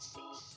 Sheesh.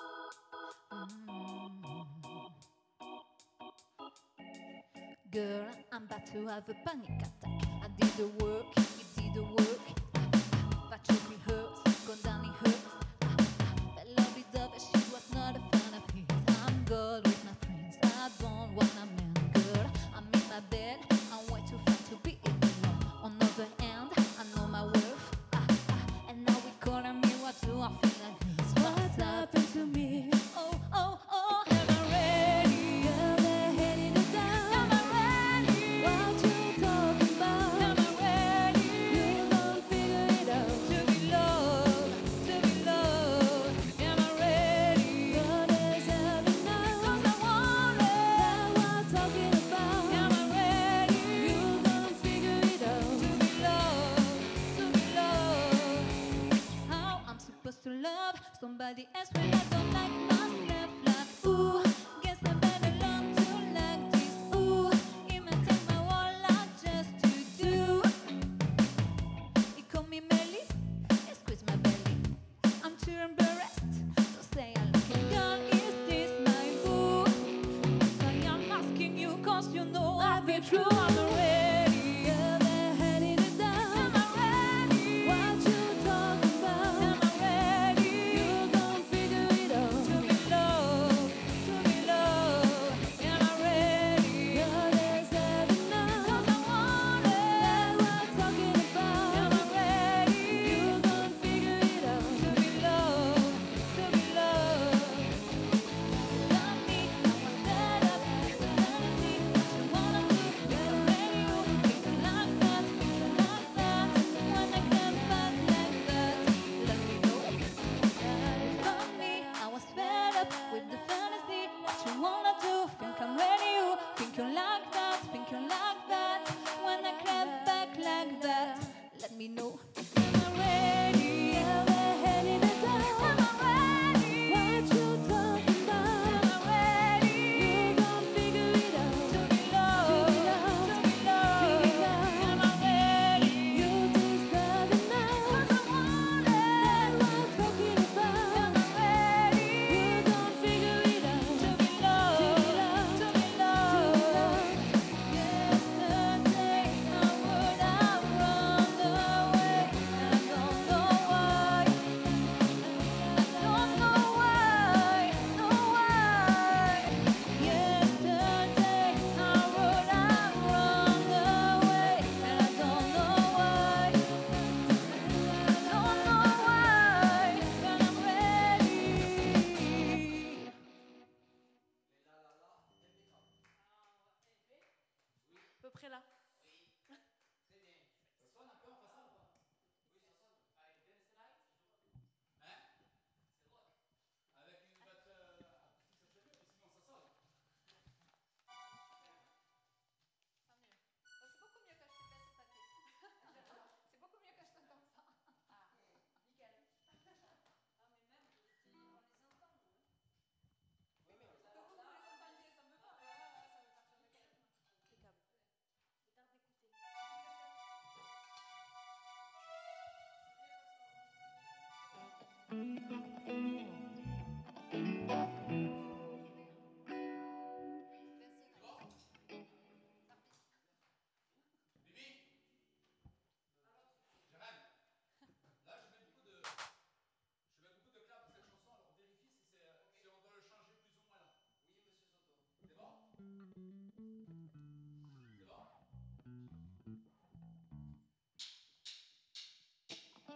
Girl, I'm about to have a panic attack. I did the work, you did the work. That should be hurt, gone down in hurt. That lovely dove, she was not a fan of his. I'm good with my friends, I don't want a man. Girl, I'm in my bed, I'm way too fat to be alone. On the other hand, I know my worth. And now we calling me, what do I feel like this? What's happened to me? Oh, oh, oh, am I ready? Am I heading it down? Am I ready? What you talking about? Am I ready? You don't figure it out. To be loved, to be loved. Am I ready? God is heaven now. 'Cause I want it. Now what talking about? Am I ready? You don't figure it out. To be loved, to be loved. How I'm supposed to love somebody else when I don't like myself? Like, ooh, guess I better learn to like this. Ooh, imitate my whole life just to do. He call me Melly, he squeeze my belly. I'm too embarrassed to say I like it. Girl, is this my boo? That's why I'm asking you, 'cause you know I've been through. I'm ready. Yeah, they're heading it down. Am I ready? What you talking about? Am I ready? You don't figure it out. To be loved, to be loved. Am I ready? God is heaven now. 'Cause I want it. That's what I'm talking about. Am I ready? You don't figure it out. To be loved, to be loved. Love me, I was fed up with the fantasy. What you wanna do? Get ready, you think you like that, think you like that. When I come back like that, let me know. Love me, I was fed up with the fantasy. What you wanna do? Think I'm ready, you think you like that, think you like that. When I clap back like that, let me know. Am I ready? Yeah, we're heading it down. Am I ready? What you talking about? Am I ready? You don't figure it out. To be loved, to be loved. Am I ready? You deserve it now. 'Cause I want it. That's what I'm talking about. Am I ready? You don't figure it out. To be loved, to be loved. Yesterday I would have run away. I don't know why. I don't know why, no why. Yesterday I would have run away. And I don't know why. I don't know why. But I'm ready. À peu près là. C'est beaucoup mieux quand je te fais ce papier. C'est beaucoup mieux quand je t'entends pas. Ah, nickel. Ah, mais même, on les entend, nous. Oui, mais on les a. Vous les entendez, ça me va. Ça veut partir de calme. Impeccable. Je tarde d'écouter.